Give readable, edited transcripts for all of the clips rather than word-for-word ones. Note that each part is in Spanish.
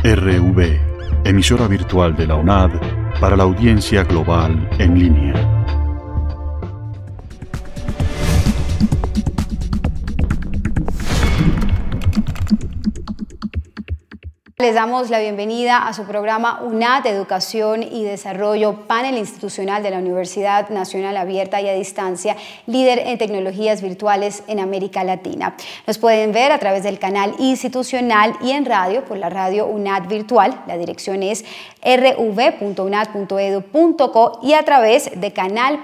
RV, emisora virtual de la UNAD para la audiencia global en línea. Les damos la bienvenida a su programa UNAD, Educación y Desarrollo, panel institucional de la Universidad Nacional Abierta y a Distancia, líder en tecnologías virtuales en América Latina. Nos pueden ver a través del canal institucional y en radio por la radio UNAD Virtual. La dirección es rv.unad.edu.co y a través de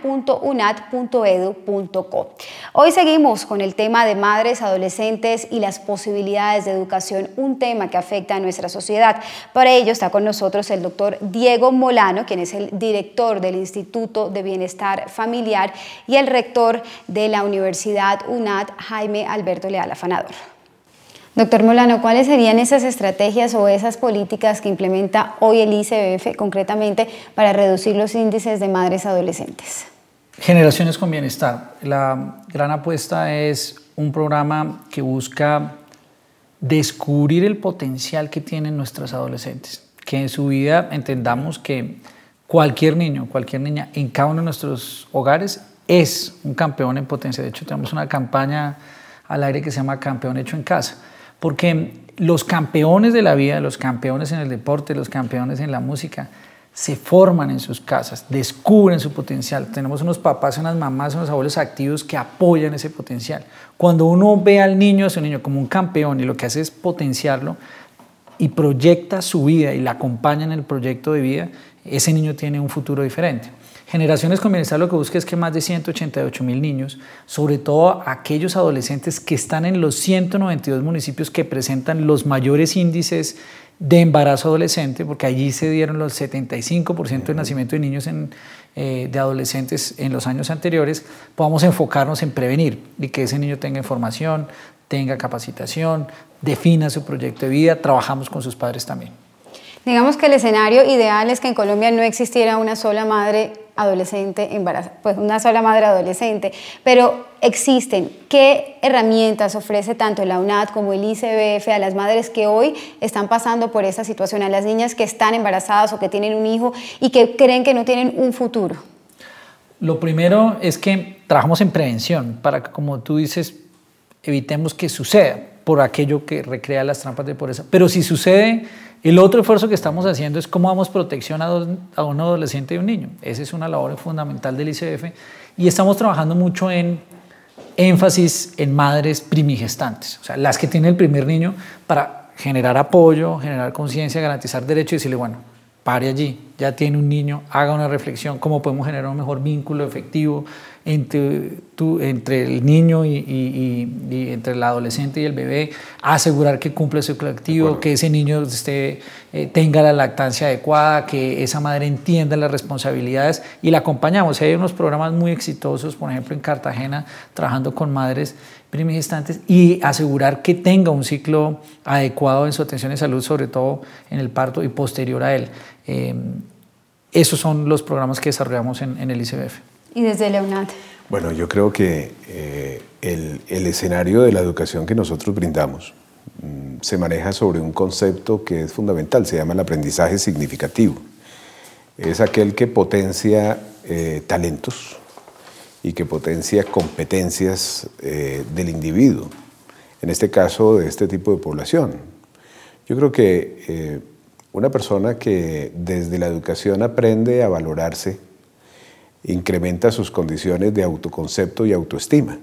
canal.unad.edu.co. Hoy seguimos con el tema de madres, adolescentes y las posibilidades de educación, un tema que afecta a nuestra sociedad. Para ello está con nosotros el doctor Diego Molano, quien es el director del Instituto de Bienestar Familiar, y el rector de la Universidad UNAD, Jaime Alberto Leal Afanador. Doctor Molano, ¿cuáles serían esas estrategias o esas políticas que implementa hoy el ICBF concretamente para reducir los índices de madres adolescentes? Generaciones con Bienestar. La gran apuesta es un programa que busca descubrir el potencial que tienen nuestros adolescentes, que en su vida entendamos que cualquier niño, cualquier niña en cada uno de nuestros hogares es un campeón en potencia. De hecho, tenemos una campaña al aire que se llama Campeón Hecho en Casa, porque los campeones de la vida, los campeones en el deporte, los campeones en la música, se forman en sus casas, descubren su potencial. Tenemos unos papás, unas mamás, unos abuelos activos que apoyan ese potencial. Cuando uno ve al niño, a su niño como un campeón y lo que hace es potenciarlo y proyecta su vida y la acompaña en el proyecto de vida, ese niño tiene un futuro diferente. Generaciones con Bienestar lo que busca es que más de 188,000 niños, sobre todo aquellos adolescentes que están en los 192 municipios que presentan los mayores índices de embarazo adolescente, porque allí se dieron los 75% de nacimiento de niños de adolescentes en los años anteriores, podamos enfocarnos en prevenir y que ese niño tenga información, tenga capacitación, defina su proyecto de vida, trabajamos con sus padres también. Digamos que el escenario ideal es que en Colombia no existiera una sola madre adolescente embarazada, pues una sola madre adolescente, pero existen. ¿Qué herramientas ofrece tanto la UNAD como el ICBF a las madres que hoy están pasando por esa situación, a las niñas que están embarazadas o que tienen un hijo y que creen que no tienen un futuro? Lo primero es que trabajamos en prevención para que, como tú dices, evitemos que suceda por aquello que recrea las trampas de pobreza. Pero si sucede, el otro esfuerzo que estamos haciendo es cómo damos protección a un adolescente y un niño. Esa es una labor fundamental del ICBF y estamos trabajando mucho en énfasis en madres primigestantes, o sea, las que tienen el primer niño, para generar apoyo, generar conciencia, garantizar derechos y decirle, bueno, pare allí, ya tiene un niño, haga una reflexión, cómo podemos generar un mejor vínculo efectivo entre el niño y entre el adolescente y el bebé, asegurar que cumple su ciclo activo, que ese niño tenga la lactancia adecuada, que esa madre entienda las responsabilidades y la acompañamos. Hay unos programas muy exitosos, por ejemplo en Cartagena, trabajando con madres primigestantes y asegurar que tenga un ciclo adecuado en su atención de salud, sobre todo en el parto y posterior a él. Esos son los programas que desarrollamos en el ICBF. ¿Y desde la UNAD? Bueno, yo creo que el escenario de la educación que nosotros brindamos se maneja sobre un concepto que es fundamental, se llama el aprendizaje significativo. Es aquel que potencia talentos y que potencia competencias del individuo, en este caso de este tipo de población. Yo creo que una persona que desde la educación aprende a valorarse, incrementa sus condiciones de autoconcepto y autoestima.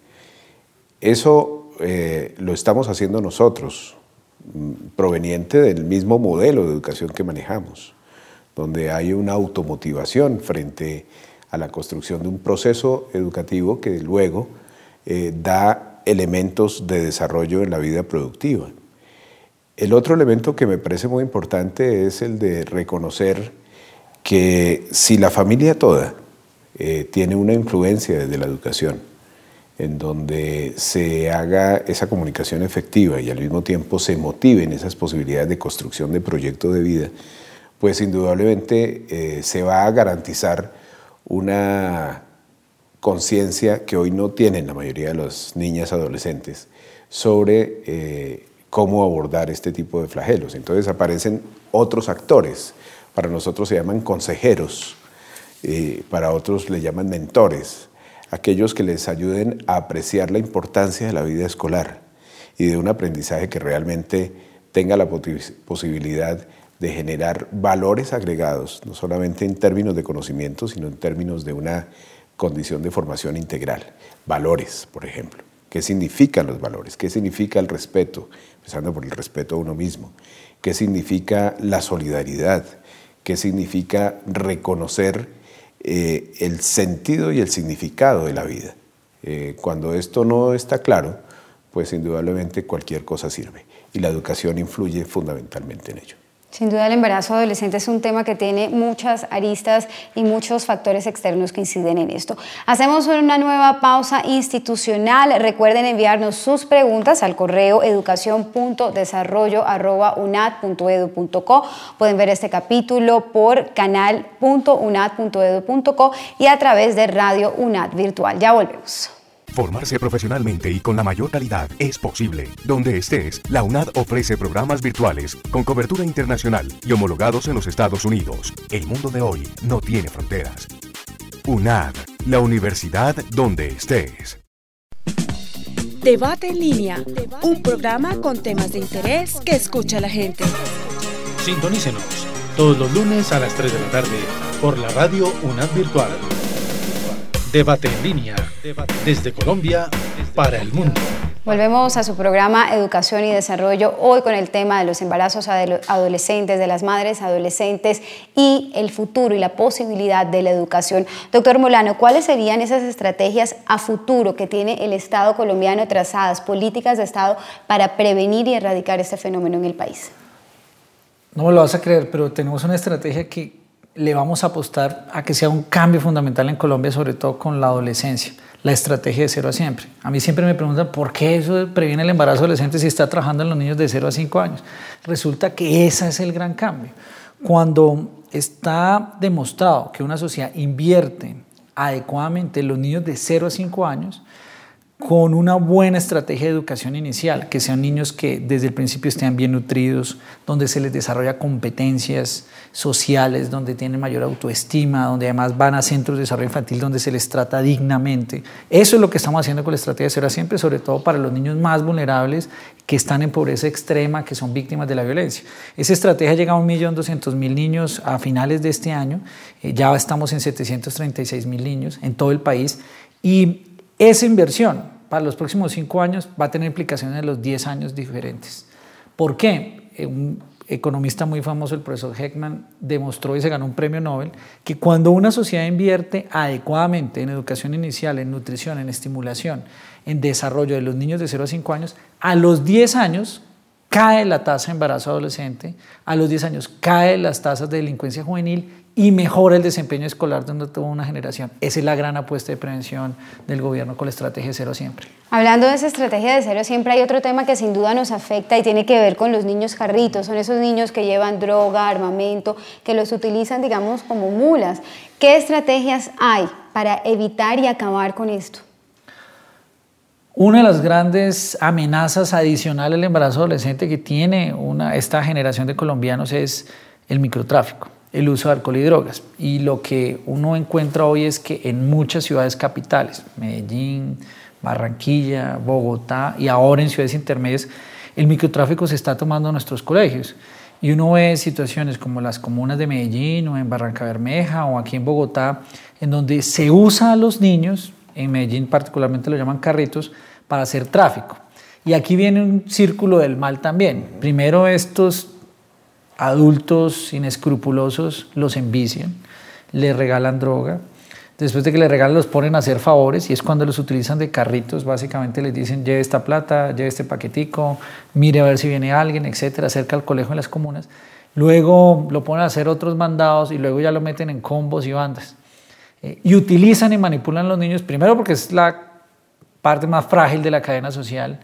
Eso lo estamos haciendo nosotros, proveniente del mismo modelo de educación que manejamos, donde hay una automotivación frente a la construcción de un proceso educativo que luego da elementos de desarrollo en la vida productiva. El otro elemento que me parece muy importante es el de reconocer que si la familia toda tiene una influencia desde la educación, en donde se haga esa comunicación efectiva y al mismo tiempo se motiven esas posibilidades de construcción de proyecto de vida, pues indudablemente se va a garantizar una conciencia que hoy no tienen la mayoría de las niñas adolescentes sobre cómo abordar este tipo de flagelos. Entonces aparecen otros actores, para nosotros se llaman consejeros, para otros le llaman mentores, aquellos que les ayuden a apreciar la importancia de la vida escolar y de un aprendizaje que realmente tenga la posibilidad de generar valores agregados, no solamente en términos de conocimiento, sino en términos de una condición de formación integral. Valores, por ejemplo. ¿Qué significan los valores? ¿Qué significa el respeto? Empezando por el respeto a uno mismo. ¿Qué significa la solidaridad? ¿Qué significa reconocer el sentido y el significado de la vida? Cuando esto no está claro, pues indudablemente cualquier cosa sirve. Y la educación influye fundamentalmente en ello. Sin duda el embarazo adolescente es un tema que tiene muchas aristas y muchos factores externos que inciden en esto. Hacemos una nueva pausa institucional. Recuerden enviarnos sus preguntas al correo educacion.desarrollo@unad.edu.co. Pueden ver este capítulo por canal.unad.edu.co y a través de Radio UNAD Virtual. Ya volvemos. Formarse profesionalmente y con la mayor calidad es posible. Donde estés, la UNAD ofrece programas virtuales con cobertura internacional y homologados en los Estados Unidos. El mundo de hoy no tiene fronteras. UNAD, la universidad donde estés. Debate en línea, un programa con temas de interés que escucha la gente. Sintonícenos todos los lunes a las 3 de la tarde por la radio UNAD Virtual. Debate en línea, desde Colombia para el mundo. Volvemos a su programa Educación y Desarrollo, hoy con el tema de los embarazos adolescentes, de las madres adolescentes y el futuro y la posibilidad de la educación. Doctor Molano, ¿cuáles serían esas estrategias a futuro que tiene el Estado colombiano trazadas, políticas de Estado para prevenir y erradicar este fenómeno en el país? No me lo vas a creer, pero tenemos una estrategia que le vamos a apostar a que sea un cambio fundamental en Colombia, sobre todo con la adolescencia, la estrategia de 0 a siempre. A mí siempre me preguntan por qué eso previene el embarazo adolescente si está trabajando en los niños de 0 a 5 años. Resulta que ese es el gran cambio. Cuando está demostrado que una sociedad invierte adecuadamente en los niños de 0 a 5 años, con una buena estrategia de educación inicial, que sean niños que desde el principio estén bien nutridos, donde se les desarrolla competencias sociales, donde tienen mayor autoestima, donde además van a centros de desarrollo infantil donde se les trata dignamente. Eso es lo que estamos haciendo con la estrategia de 0 a siempre, sobre todo para los niños más vulnerables que están en pobreza extrema, que son víctimas de la violencia. Esa estrategia llega a 1.200.000 niños a finales de este año, ya estamos en 736.000 niños en todo el país, y esa inversión para los próximos 5 años va a tener implicaciones en los 10 años diferentes. ¿Por qué? Un economista muy famoso, el profesor Heckman, demostró y se ganó un premio Nobel que cuando una sociedad invierte adecuadamente en educación inicial, en nutrición, en estimulación, en desarrollo de los niños de 0 a 5 años, a los 10 años cae la tasa de embarazo adolescente, a los 10 años caen las tasas de delincuencia juvenil y mejora el desempeño escolar de toda una generación. Esa es la gran apuesta de prevención del gobierno con la estrategia de 0 a siempre. Hablando de esa estrategia de 0 a siempre, hay otro tema que sin duda nos afecta y tiene que ver con los niños jarritos. Son esos niños que llevan droga, armamento, que los utilizan, digamos, como mulas. ¿Qué estrategias hay para evitar y acabar con esto? Una de las grandes amenazas adicionales al embarazo adolescente que tiene esta generación de colombianos es el microtráfico, el uso de alcohol y drogas. Y lo que uno encuentra hoy es que en muchas ciudades capitales, Medellín, Barranquilla, Bogotá y ahora en ciudades intermedias, el microtráfico se está tomando en nuestros colegios. Y uno ve situaciones como las comunas de Medellín o en Barrancabermeja o aquí en Bogotá, en donde se usa a los niños, en Medellín particularmente lo llaman carritos, para hacer tráfico. Y aquí viene un círculo del mal también. Primero estos adultos inescrupulosos los envician, les regalan droga, después de que les regalan los ponen a hacer favores y es cuando los utilizan de carritos, básicamente les dicen lleve esta plata, lleve este paquetico, mire a ver si viene alguien, etcétera, cerca al colegio en las comunas. Luego lo ponen a hacer otros mandados y luego ya lo meten en combos y bandas. Y utilizan y manipulan a los niños, primero porque es la parte más frágil de la cadena social,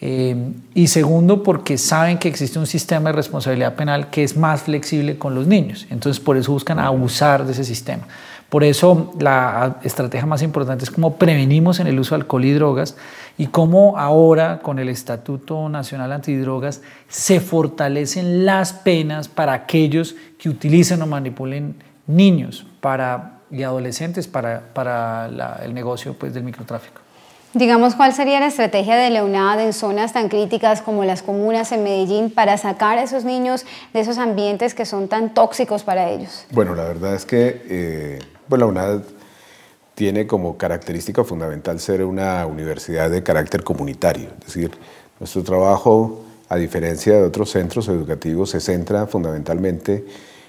y segundo porque saben que existe un sistema de responsabilidad penal que es más flexible con los niños, entonces por eso buscan abusar de ese sistema. Por eso la estrategia más importante es cómo prevenimos en el uso de alcohol y drogas y cómo ahora con el Estatuto Nacional Antidrogas se fortalecen las penas para aquellos que utilicen o manipulen niños y adolescentes para el negocio pues, del microtráfico. Digamos, ¿cuál sería la estrategia de la UNAD en zonas tan críticas como las comunas en Medellín para sacar a esos niños de esos ambientes que son tan tóxicos para ellos? Bueno, la verdad es que la UNAD tiene como característica fundamental ser una universidad de carácter comunitario. Es decir, nuestro trabajo, a diferencia de otros centros educativos, se centra fundamentalmente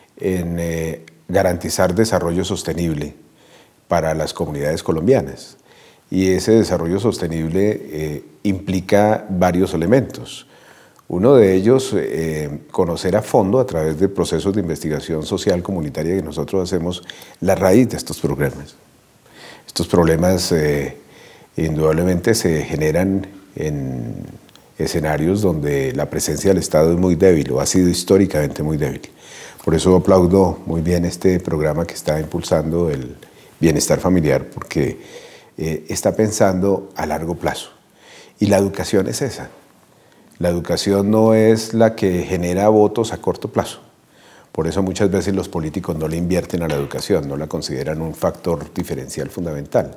en garantizar desarrollo sostenible para las comunidades colombianas. Y ese desarrollo sostenible implica varios elementos. Uno de ellos, conocer a fondo a través de procesos de investigación social comunitaria que nosotros hacemos, la raíz de estos problemas. Estos problemas indudablemente se generan en escenarios donde la presencia del Estado es muy débil o ha sido históricamente muy débil. Por eso aplaudo muy bien este programa que está impulsando el bienestar familiar, porque está pensando a largo plazo. Y la educación es esa. La educación no es la que genera votos a corto plazo. Por eso muchas veces los políticos no le invierten a la educación, no la consideran un factor diferencial fundamental.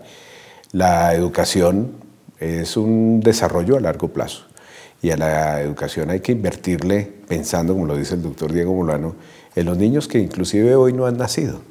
La educación es un desarrollo a largo plazo. Y a la educación hay que invertirle, pensando, como lo dice el doctor Diego Molano, en los niños que inclusive hoy no han nacido,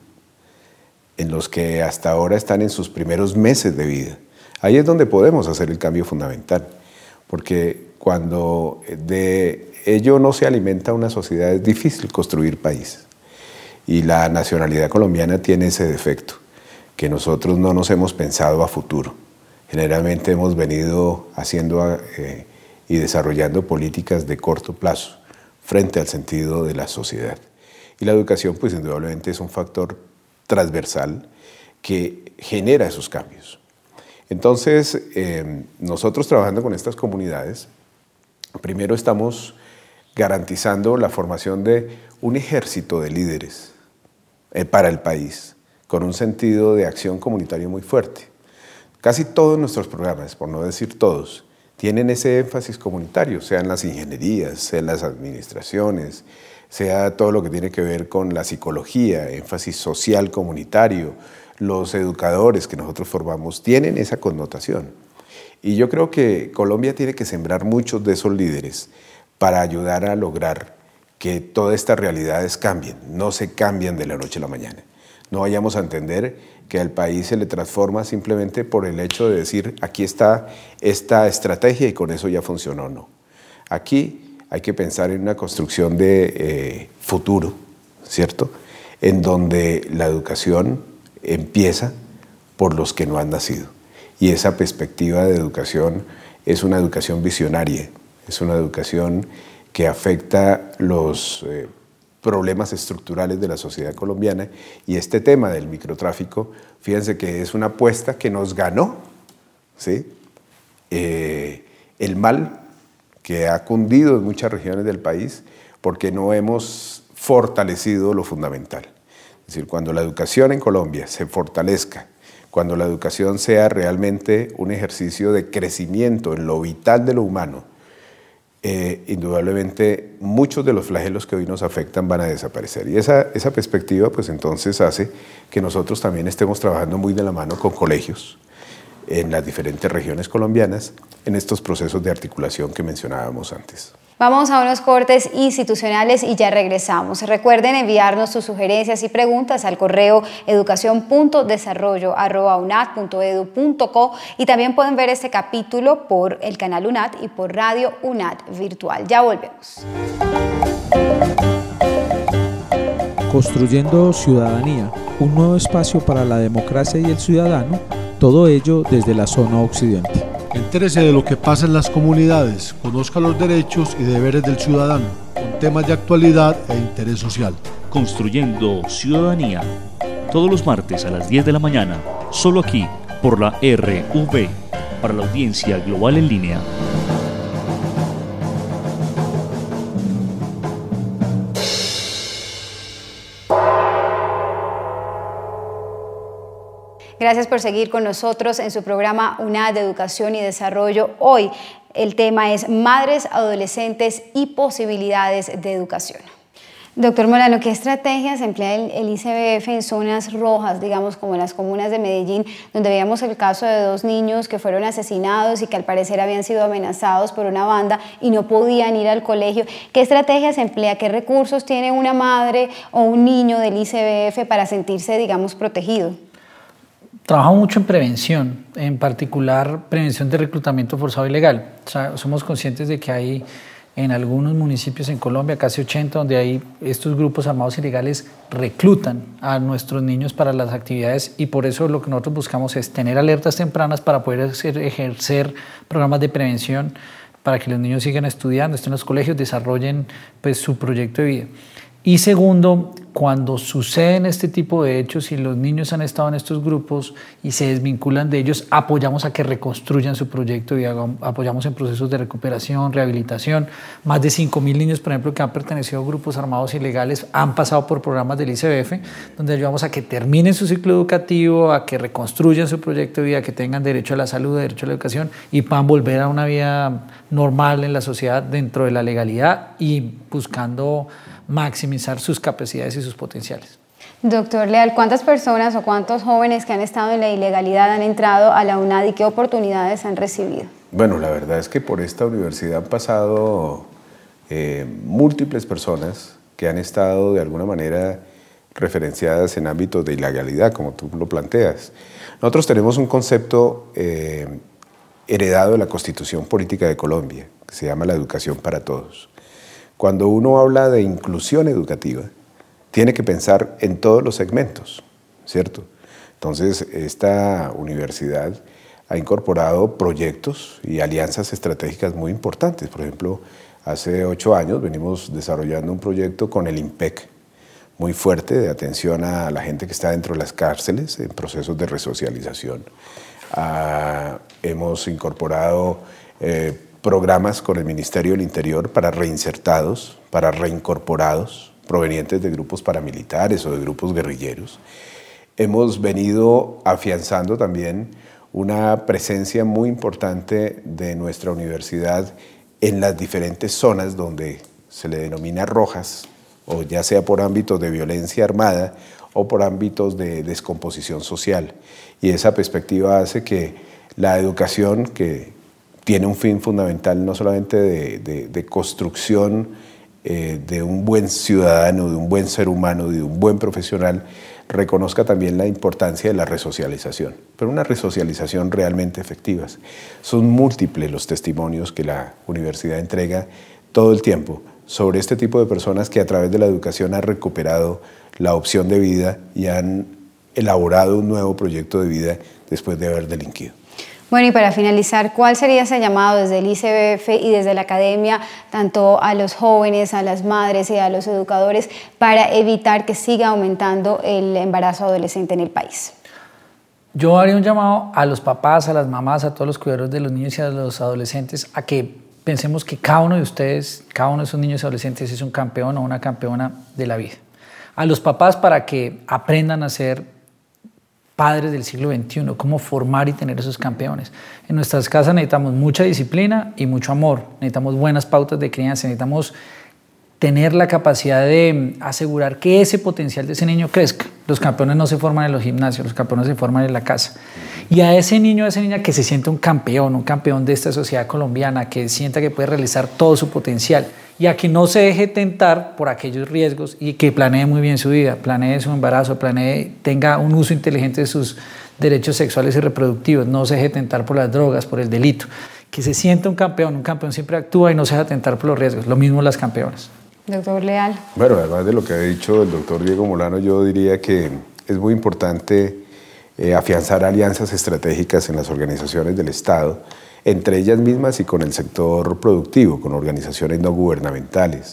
en los que hasta ahora están en sus primeros meses de vida. Ahí es donde podemos hacer el cambio fundamental, porque cuando de ello no se alimenta una sociedad es difícil construir país. Y la nacionalidad colombiana tiene ese defecto, que nosotros no nos hemos pensado a futuro. Generalmente hemos venido haciendo y desarrollando políticas de corto plazo frente al sentido de la sociedad. Y la educación, pues indudablemente es un factor transversal que genera esos cambios. Entonces, nosotros trabajando con estas comunidades, primero estamos garantizando la formación de un ejército de líderes para el país, con un sentido de acción comunitario muy fuerte. Casi todos nuestros programas, por no decir todos, tienen ese énfasis comunitario, sean las ingenierías, sean las administraciones, sea todo lo que tiene que ver con la psicología, énfasis social comunitario, los educadores que nosotros formamos tienen esa connotación. Y yo creo que Colombia tiene que sembrar muchos de esos líderes para ayudar a lograr que todas estas realidades cambien, no se cambian de la noche a la mañana. No vayamos a entender que al país se le transforma simplemente por el hecho de decir aquí está esta estrategia y con eso ya funcionó, no. Aquí hay que pensar en una construcción de futuro, ¿cierto? En donde la educación empieza por los que no han nacido. Y esa perspectiva de educación es una educación visionaria, es una educación que afecta los problemas estructurales de la sociedad colombiana. Y este tema del microtráfico, fíjense que es una apuesta que nos ganó, ¿sí? El mal que ha cundido en muchas regiones del país porque no hemos fortalecido lo fundamental. Es decir, cuando la educación en Colombia se fortalezca, cuando la educación sea realmente un ejercicio de crecimiento en lo vital de lo humano, indudablemente muchos de los flagelos que hoy nos afectan van a desaparecer. Y esa perspectiva pues entonces hace que nosotros también estemos trabajando muy de la mano con colegios en las diferentes regiones colombianas en estos procesos de articulación que mencionábamos antes. Vamos a unos cortes institucionales y ya regresamos. Recuerden enviarnos sus sugerencias y preguntas al correo educacion.desarrollo@unad.edu.co y también pueden ver este capítulo por el canal UNAD y por Radio UNAD Virtual. Ya volvemos. Construyendo ciudadanía, un nuevo espacio para la democracia y el ciudadano, todo ello desde la zona occidente. Entérese de lo que pasa en las comunidades, conozca los derechos y deberes del ciudadano, con temas de actualidad e interés social. Construyendo ciudadanía, todos los martes a las 10 de la mañana, solo aquí, por la RV, para la audiencia global en línea. Gracias por seguir con nosotros en su programa UNAD de Educación y Desarrollo. Hoy el tema es Madres, Adolescentes y Posibilidades de Educación. Doctor Molano, ¿qué estrategias emplea el ICBF en zonas rojas, digamos como en las comunas de Medellín, donde veíamos el caso de 2 niños que fueron asesinados y que al parecer habían sido amenazados por una banda y no podían ir al colegio? ¿Qué estrategias emplea? ¿Qué recursos tiene una madre o un niño del ICBF para sentirse, digamos, protegido? Trabajo mucho en prevención, en particular prevención de reclutamiento forzado ilegal. O sea, somos conscientes de que hay en algunos municipios en Colombia, casi 80, donde hay estos grupos armados ilegales reclutan a nuestros niños para las actividades, y por eso lo que nosotros buscamos es tener alertas tempranas para poder ejercer programas de prevención para que los niños sigan estudiando, estén en los colegios, desarrollen pues, su proyecto de vida. Y segundo, cuando suceden este tipo de hechos y los niños han estado en estos grupos y se desvinculan de ellos, apoyamos a que reconstruyan su proyecto y apoyamos en procesos de recuperación, rehabilitación. Más de 5.000 niños, por ejemplo, que han pertenecido a grupos armados ilegales han pasado por programas del ICBF, donde ayudamos a que terminen su ciclo educativo, a que reconstruyan su proyecto de vida, que tengan derecho a la salud, derecho a la educación y puedan volver a una vida normal en la sociedad dentro de la legalidad y buscando maximizar sus capacidades y sus potenciales. Doctor Leal, ¿cuántas personas o cuántos jóvenes que han estado en la ilegalidad han entrado a la UNAD y qué oportunidades han recibido? Bueno, la verdad es que por esta universidad han pasado múltiples personas que han estado de alguna manera referenciadas en ámbitos de ilegalidad, como tú lo planteas. Nosotros tenemos un concepto heredado de la Constitución Política de Colombia, que se llama la educación para todos. Cuando uno habla de inclusión educativa, tiene que pensar en todos los segmentos, ¿cierto? Entonces, esta universidad ha incorporado proyectos y alianzas estratégicas muy importantes. Por ejemplo, hace 8 años venimos desarrollando un proyecto con el IMPEC, muy fuerte, de atención a la gente que está dentro de las cárceles en procesos de resocialización. Hemos incorporado programas con el Ministerio del Interior para reinsertados, para reincorporados, provenientes de grupos paramilitares o de grupos guerrilleros. Hemos venido afianzando también una presencia muy importante de nuestra universidad en las diferentes zonas donde se le denomina rojas, o ya sea por ámbitos de violencia armada o por ámbitos de descomposición social. Y esa perspectiva hace que la educación, que tiene un fin fundamental no solamente de construcción de un buen ciudadano, de un buen ser humano, de un buen profesional, reconozca también la importancia de la resocialización, pero una resocialización realmente efectiva. Son múltiples los testimonios que la universidad entrega todo el tiempo sobre este tipo de personas que a través de la educación han recuperado la opción de vida y han elaborado un nuevo proyecto de vida después de haber delinquido. Bueno, y para finalizar, ¿cuál sería ese llamado desde el ICBF y desde la academia, tanto a los jóvenes, a las madres y a los educadores, para evitar que siga aumentando el embarazo adolescente en el país? Yo haría un llamado a los papás, a las mamás, a todos los cuidadores de los niños y a los adolescentes, a que pensemos que cada uno de ustedes, cada uno de esos niños y adolescentes es un campeón o una campeona de la vida. A los papás para que aprendan a ser padres del siglo XXI, cómo formar y tener esos campeones. En nuestras casas necesitamos mucha disciplina y mucho amor, necesitamos buenas pautas de crianza, necesitamos tener la capacidad de asegurar que ese potencial de ese niño crezca. Los campeones no se forman en los gimnasios, los campeones se forman en la casa. Y a ese niño, a esa niña que se sienta un campeón de esta sociedad colombiana, que sienta que puede realizar todo su potencial y a que no se deje tentar por aquellos riesgos y que planee muy bien su vida, planee su embarazo, tenga un uso inteligente de sus derechos sexuales y reproductivos, no se deje tentar por las drogas, por el delito. Que se sienta un campeón siempre actúa y no se deja tentar por los riesgos, lo mismo las campeonas. Doctor Leal. Bueno, además de lo que ha dicho el doctor Diego Molano, yo diría que es muy importante afianzar alianzas estratégicas en las organizaciones del Estado, entre ellas mismas y con el sector productivo, con organizaciones no gubernamentales.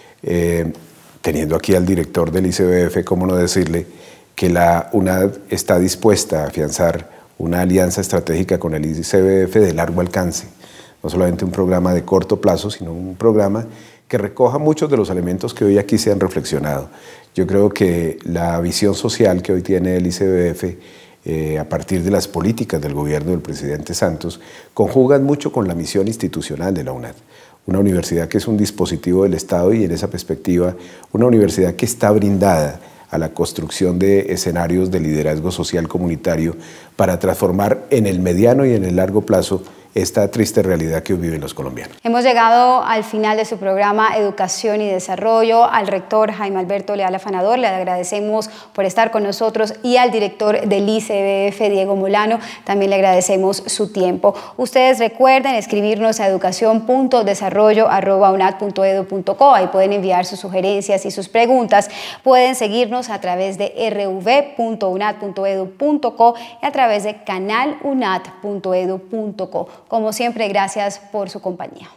Teniendo aquí al director del ICBF, cómo no decirle que la UNAD está dispuesta a afianzar una alianza estratégica con el ICBF de largo alcance, no solamente un programa de corto plazo, sino un programa que recoja muchos de los elementos que hoy aquí se han reflexionado. Yo creo que la visión social que hoy tiene el ICBF a partir de las políticas del gobierno del presidente Santos, conjugan mucho con la misión institucional de la UNAD. Una universidad que es un dispositivo del Estado y en esa perspectiva una universidad que está brindada a la construcción de escenarios de liderazgo social comunitario para transformar en el mediano y en el largo plazo esta triste realidad que hoy viven los colombianos. Hemos llegado al final de su programa Educación y Desarrollo. Al rector Jaime Alberto Leal Afanador le agradecemos por estar con nosotros y al director del ICBF, Diego Molano, también le agradecemos su tiempo. Ustedes recuerden escribirnos a educacion.desarrollo@unad.edu.co. Ahí pueden enviar sus sugerencias y sus preguntas. Pueden seguirnos a través de rv.unad.edu.co y a través de canalunad.edu.co. Como siempre, gracias por su compañía.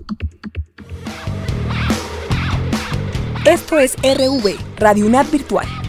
Esto es RV, Radio UNAD Virtual.